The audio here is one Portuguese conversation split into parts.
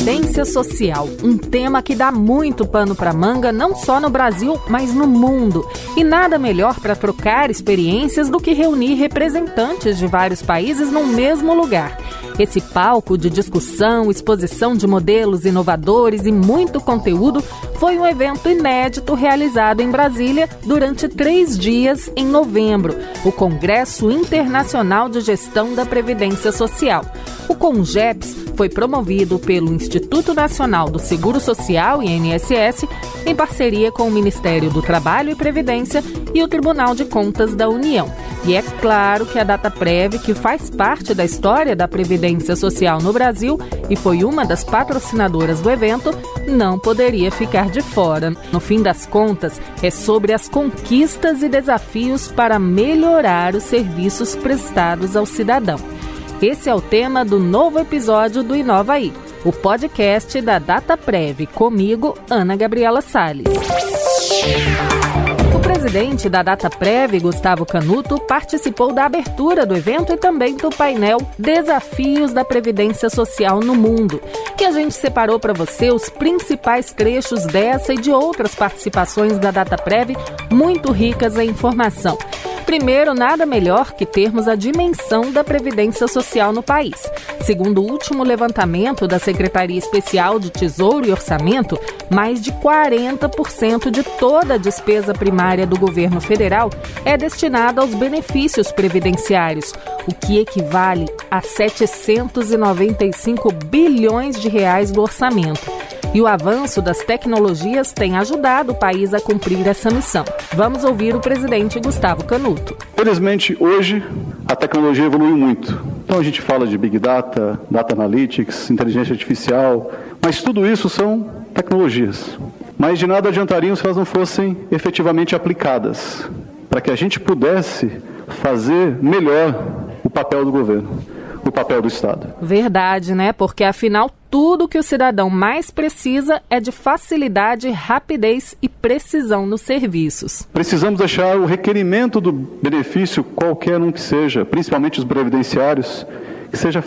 Previdência Social, um tema que dá muito pano para manga, não só no Brasil, mas no mundo. E nada melhor para trocar experiências do que reunir representantes de vários países no mesmo lugar. Esse palco de discussão, exposição de modelos inovadores e muito conteúdo foi um evento inédito realizado em Brasília durante 3 dias em novembro, o Congresso Internacional de Gestão da Previdência Social. O CONGEPS foi promovido pelo Instituto Nacional do Seguro Social, INSS, em parceria com o Ministério do Trabalho e Previdência e o Tribunal de Contas da União. E é claro que a Dataprev, que faz parte da história da Previdência Social no Brasil e foi uma das patrocinadoras do evento, não poderia ficar de fora. No fim das contas, é sobre as conquistas e desafios para melhorar os serviços prestados ao cidadão. Esse é o tema do novo episódio do Inova Aí, o podcast da Dataprev, comigo, Ana Gabriela Salles. O presidente da Dataprev, Gustavo Canuto, participou da abertura do evento e também do painel Desafios da Previdência Social no Mundo, que a gente separou para você os principais trechos dessa e de outras participações da Dataprev, muito ricas em informação. Primeiro, nada melhor que termos a dimensão da Previdência Social no país. Segundo o último levantamento da Secretaria Especial de Tesouro e Orçamento, mais de 40% de toda a despesa primária do governo federal é destinada aos benefícios previdenciários, o que equivale a 795 bilhões de reais do orçamento. E o avanço das tecnologias tem ajudado o país a cumprir essa missão. Vamos ouvir o presidente Gustavo Canuto. Felizmente, hoje, a tecnologia evoluiu muito. Então a gente fala de Big Data, Data Analytics, inteligência artificial, mas tudo isso são tecnologias. Mas de nada adiantariam se elas não fossem efetivamente aplicadas, para que a gente pudesse fazer melhor o papel do governo, o papel do Estado. Verdade, né? Porque afinal tudo que o cidadão mais precisa é de facilidade, rapidez e precisão nos serviços. Precisamos deixar o requerimento do benefício, qualquer um que seja, principalmente os previdenciários, que seja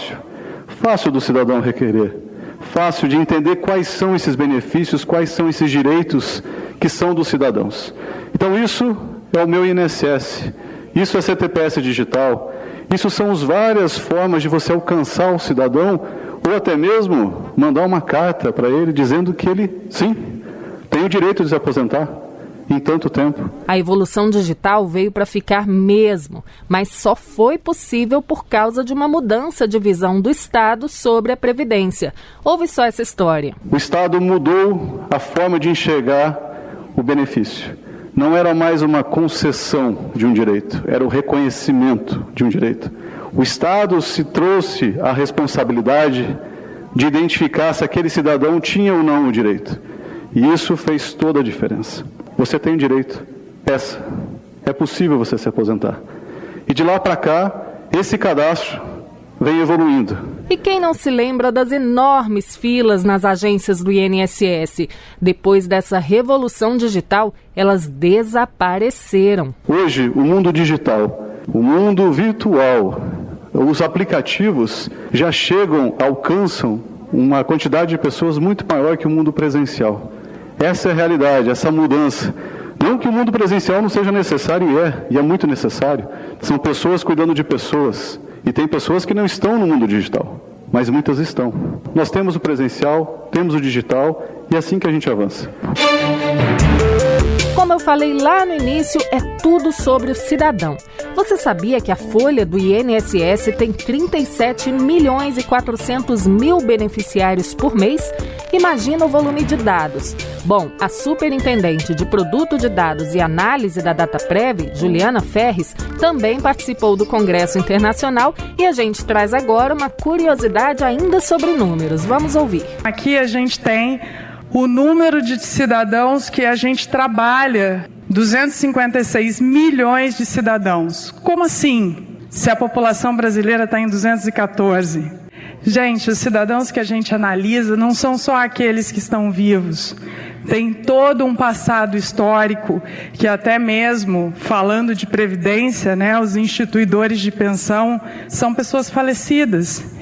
fácil do cidadão requerer, fácil de entender quais são esses benefícios, quais são esses direitos que são dos cidadãos. Então isso é o meu INSS, isso é CTPS digital, isso são as várias formas de você alcançar o cidadão ou até mesmo mandar uma carta para ele dizendo que ele, sim, tem o direito de se aposentar em tanto tempo. A evolução digital veio para ficar mesmo, mas só foi possível por causa de uma mudança de visão do Estado sobre a Previdência. Ouve só essa história. O Estado mudou a forma de enxergar o benefício. Não era mais uma concessão de um direito, era o reconhecimento de um direito. O Estado se trouxe a responsabilidade de identificar se aquele cidadão tinha ou não o direito. E isso fez toda a diferença. Você tem direito, peça. É possível você se aposentar. E de lá para cá, esse cadastro vem evoluindo. E quem não se lembra das enormes filas nas agências do INSS? Depois dessa revolução digital, elas desapareceram. Hoje, o mundo digital, o mundo virtual, os aplicativos já alcançam uma quantidade de pessoas muito maior que o mundo presencial. Essa é a realidade, essa mudança. Não que o mundo presencial não seja necessário, e é muito necessário. São pessoas cuidando de pessoas. E tem pessoas que não estão no mundo digital, mas muitas estão. Nós temos o presencial, temos o digital, e é assim que a gente avança. Como eu falei lá no início, é tudo sobre o cidadão. Você sabia que a folha do INSS tem 37 milhões e 400 mil beneficiários por mês? Imagina o volume de dados. Bom, a superintendente de Produto de Dados e Análise da Dataprev, Juliana Ferres, também participou do Congresso Internacional e a gente traz agora uma curiosidade ainda sobre números. Vamos ouvir. Aqui a gente tem o número de cidadãos que a gente trabalha, 256 milhões de cidadãos. Como assim? Se a população brasileira está em 214. Gente, os cidadãos que a gente analisa não são só aqueles que estão vivos. Tem todo um passado histórico que até mesmo, falando de previdência, os instituidores de pensão são pessoas falecidas.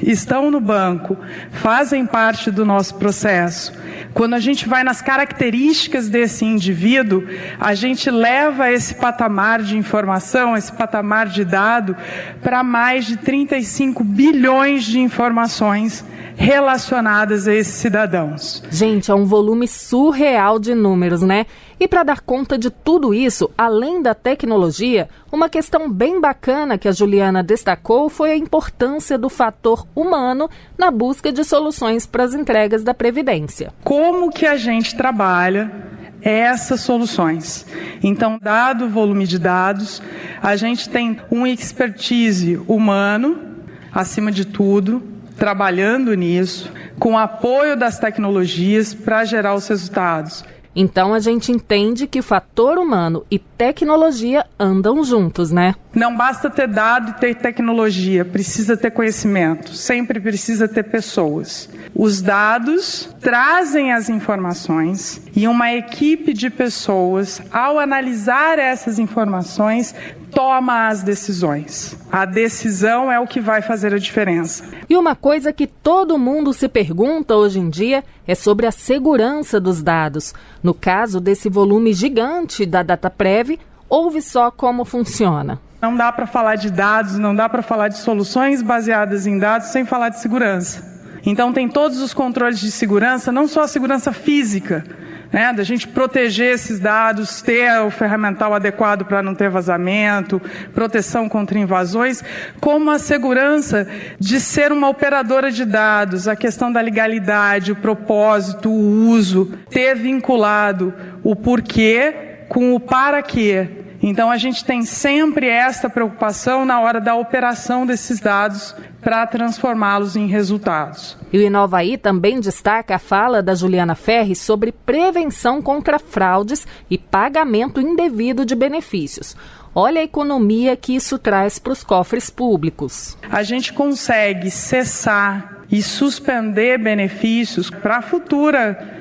estão no banco, fazem parte do nosso processo. Quando a gente vai nas características desse indivíduo, a gente leva esse patamar de informação, esse patamar de dado, para mais de 35 bilhões de informações relacionadas a esses cidadãos. Gente, é um volume surreal de números, né? E para dar conta de tudo isso, além da tecnologia, uma questão bem bacana que a Juliana destacou foi a importância do fator humano na busca de soluções para as entregas da Previdência. Como que a gente trabalha essas soluções? Então, dado o volume de dados, a gente tem um expertise humano, acima de tudo, trabalhando nisso, com apoio das tecnologias para gerar os resultados. Então a gente entende que fator humano e tecnologia andam juntos, né? Não basta ter dado e ter tecnologia, precisa ter conhecimento, sempre precisa ter pessoas. Os dados trazem as informações e uma equipe de pessoas, ao analisar essas informações, toma as decisões. A decisão é o que vai fazer a diferença. E uma coisa que todo mundo se pergunta hoje em dia é sobre a segurança dos dados. No caso desse volume gigante da Dataprev, ouve só como funciona. Não dá para falar de dados, não dá para falar de soluções baseadas em dados sem falar de segurança. Então tem todos os controles de segurança, não só a segurança física, né, da gente proteger esses dados, ter o ferramental adequado para não ter vazamento, proteção contra invasões, como a segurança de ser uma operadora de dados, a questão da legalidade, o propósito, o uso, ter vinculado o porquê com o para quê. Então a gente tem sempre esta preocupação na hora da operação desses dados para transformá-los em resultados. E o Inovaí também destaca a fala da Juliana Ferri sobre prevenção contra fraudes e pagamento indevido de benefícios. Olha a economia que isso traz para os cofres públicos. A gente consegue cessar e suspender benefícios para a futura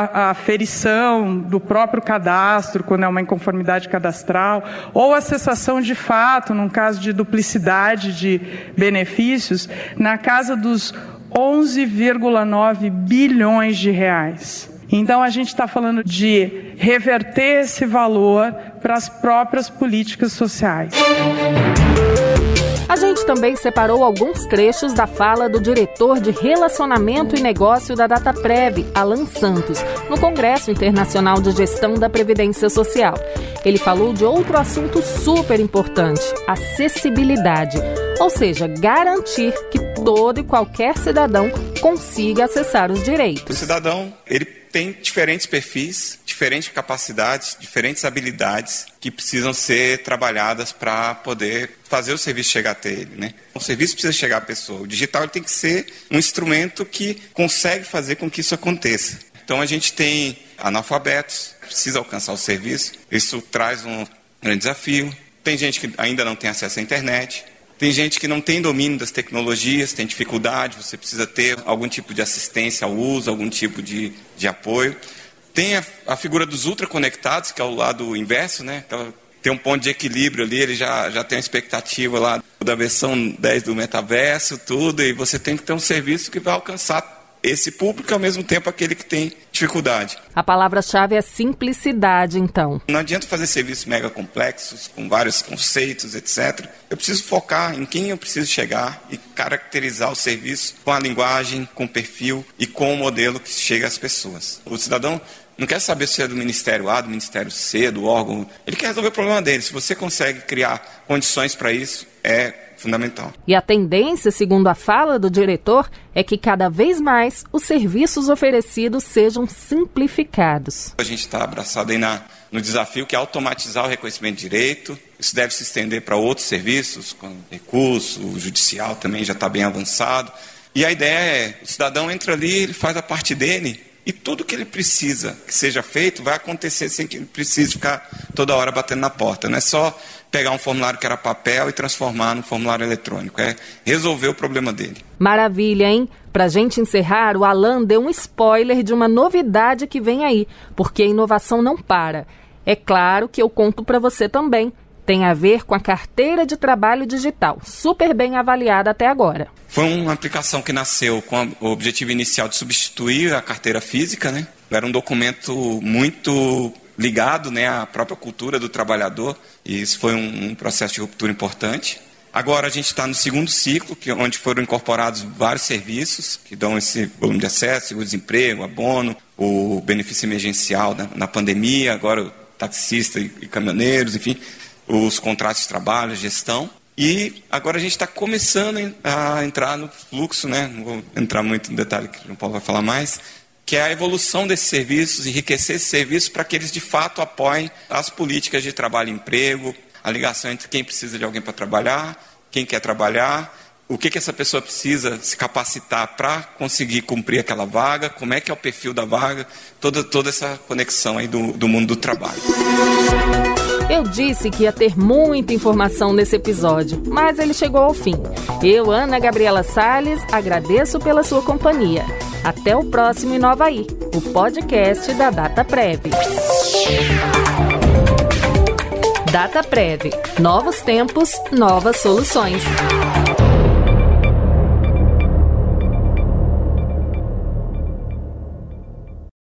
aferição do próprio cadastro, quando é uma inconformidade cadastral, ou a cessação de fato, num caso de duplicidade de benefícios, na casa dos 11,9 bilhões de reais. Então a gente está falando de reverter esse valor para as próprias políticas sociais. A gente também separou alguns trechos da fala do diretor de Relacionamento e Negócio da Dataprev, Alan Santos, no Congresso Internacional de Gestão da Previdência Social. Ele falou de outro assunto super importante, acessibilidade, ou seja, garantir que todo e qualquer cidadão consiga acessar os direitos. O cidadão, ele tem diferentes perfis, diferentes capacidades, diferentes habilidades que precisam ser trabalhadas para poder fazer o serviço chegar até ele, né? O serviço precisa chegar à pessoa. O digital ele tem que ser um instrumento que consegue fazer com que isso aconteça. Então a gente tem analfabetos, precisa alcançar o serviço. Isso traz um grande desafio. Tem gente que ainda não tem acesso à internet. Tem gente que não tem domínio das tecnologias, tem dificuldade, você precisa ter algum tipo de assistência ao uso, algum tipo de apoio. Tem a figura dos ultraconectados, que é o lado inverso, né? Tem um ponto de equilíbrio ali, ele já tem uma expectativa lá da versão 10 do metaverso, tudo, e você tem que ter um serviço que vai alcançar esse público, ao mesmo tempo aquele que tem dificuldade. A palavra-chave é simplicidade, então. Não adianta fazer serviços mega complexos, com vários conceitos, etc. Eu preciso focar em quem eu preciso chegar e caracterizar o serviço com a linguagem, com o perfil e com o modelo que chega às pessoas. O cidadão não quer saber se é do Ministério A, do Ministério C, do órgão. Ele quer resolver o problema dele. Se você consegue criar condições para isso, é fundamental. E a tendência, segundo a fala do diretor, é que cada vez mais os serviços oferecidos sejam simplificados. A gente está abraçado aí no desafio que é automatizar o reconhecimento de direito. Isso deve se estender para outros serviços, como recurso, o judicial também já está bem avançado. E a ideia é, o cidadão entra ali, ele faz a parte dele, e tudo que ele precisa que seja feito vai acontecer sem que ele precise ficar toda hora batendo na porta. Não é só pegar um formulário que era papel e transformar num formulário eletrônico. É resolver o problema dele. Maravilha, hein? Pra gente encerrar, o Alan deu um spoiler de uma novidade que vem aí, porque a inovação não para. É claro que eu conto para você também. tem a ver com a carteira de trabalho digital, super bem avaliada até agora. Foi uma aplicação que nasceu com o objetivo inicial de substituir a carteira física, né? Era um documento muito ligado, né, à própria cultura do trabalhador, e isso foi um processo de ruptura importante. Agora a gente está no segundo ciclo, onde foram incorporados vários serviços que dão esse volume de acesso, seguro-desemprego, abono, o benefício emergencial na pandemia, agora o taxista e caminhoneiros, enfim, os contratos de trabalho, gestão. E agora a gente está começando a entrar no fluxo, né? Não vou entrar muito no detalhe que o João Paulo vai falar mais, que é a evolução desses serviços, enriquecer esses serviços para que eles de fato apoiem as políticas de trabalho e emprego, a ligação entre quem precisa de alguém para trabalhar, quem quer trabalhar, o que essa pessoa precisa se capacitar para conseguir cumprir aquela vaga, como é que é o perfil da vaga, toda essa conexão aí do mundo do trabalho. Eu disse que ia ter muita informação nesse episódio, mas ele chegou ao fim. Eu, Ana Gabriela Salles, agradeço pela sua companhia. Até o próximo Inovaí, o podcast da Dataprev. Dataprev. Novos tempos, novas soluções.